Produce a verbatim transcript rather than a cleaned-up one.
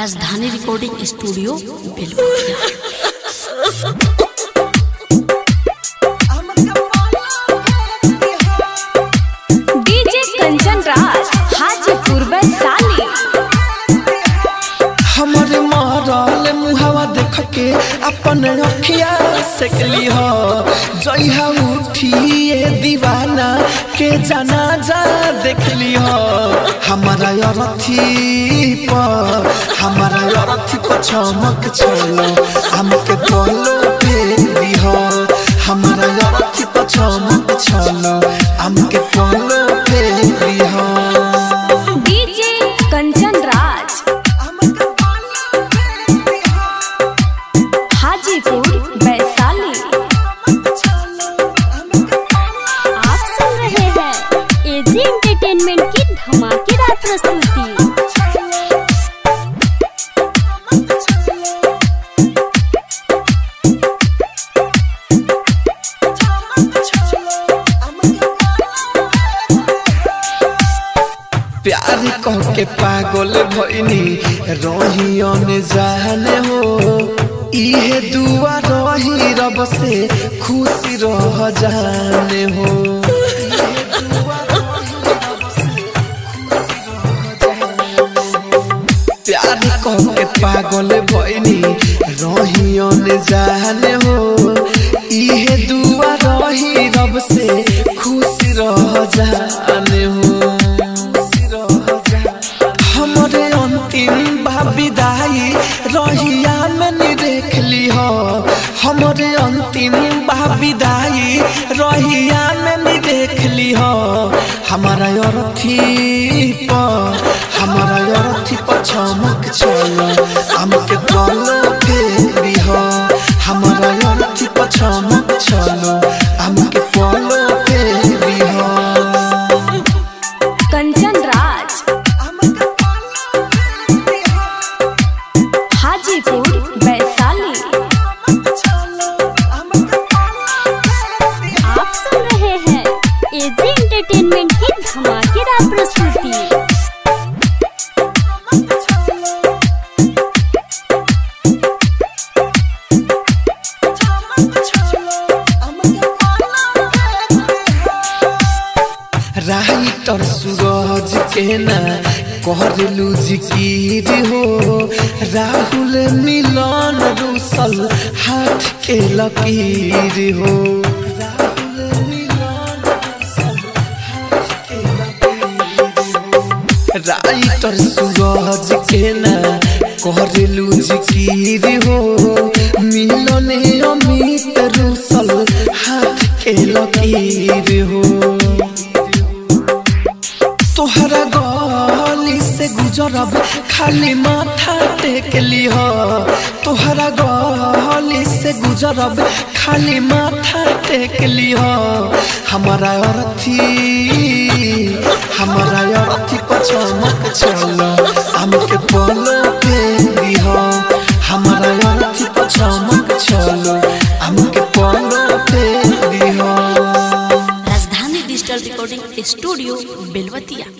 राजधानी recording studio Belwatiya. DJ Kanchan Raj Hajipur Vaishali. हमारे मारल मुहावा देख के अपन अखिया सेकली हो जइहा उठिए दीवाना के जनाजा देखली हो। हमारा अरथी पर हमारा अरथी पर चमक चलो हमके बोलो फेरी हो। हमारा अरथी पर चमक चलो हमके बोलो फेरी हो। डीजे कंचन राज हाजीपुर वैशाली। आप सुन रहे हैं एजी एंटरटेनमेंट की धमाकेदार प्रस्तुति। प्यार कह के पागल भइनी रहियन जाने हो। इहे दुआ रही रब से खुशी रह जाने हो। प्यार कह के पागल भइनी रहियन जाने हो। इहे दुआ रही रब से खुशी रह जाने हो। हमरे अंतिम बा विदाई रहिया में देख ली हो। हमरे अंतिम बा विदाई रहिया में देख ली हो। हमारा अरथी पर हमारा अरथी पर चमक चलो हमके बोलो फेरी हो। हमारा अरथी पर चमक चलो हमके बोलो फेरी हो। कंचन राज हाजीपुर वैशाली। आप सुन रहे हैं एजी एंटरटेनमेंट की धमाकेदार प्रस्तुति। राइटर सूरज के ना कहलू जिकिर हो। राहुल मिलन रूसल हाथ के लकीर हो। राहुल मिलन रूसल हाथ के लकीर हो। राइटर सूरज के ना कहलू जिकिर हो। मिलन अमित रूसल हाथ के लकीर हो। तोहरा गली से गुजरब खाली माथा टेक ली हो। तोहरा गली से गुजरब खाली माथा टेक ली हो। हमारा अरथी हमारा अरथी पर चमक चलो हमके बोलो फेरी हो। हमारा अरथी पर चमक चलो हमके बोलो फेरी हो। राजधानी डिजिटल रिकॉर्डिंग स्टूडियो बेलवतिया।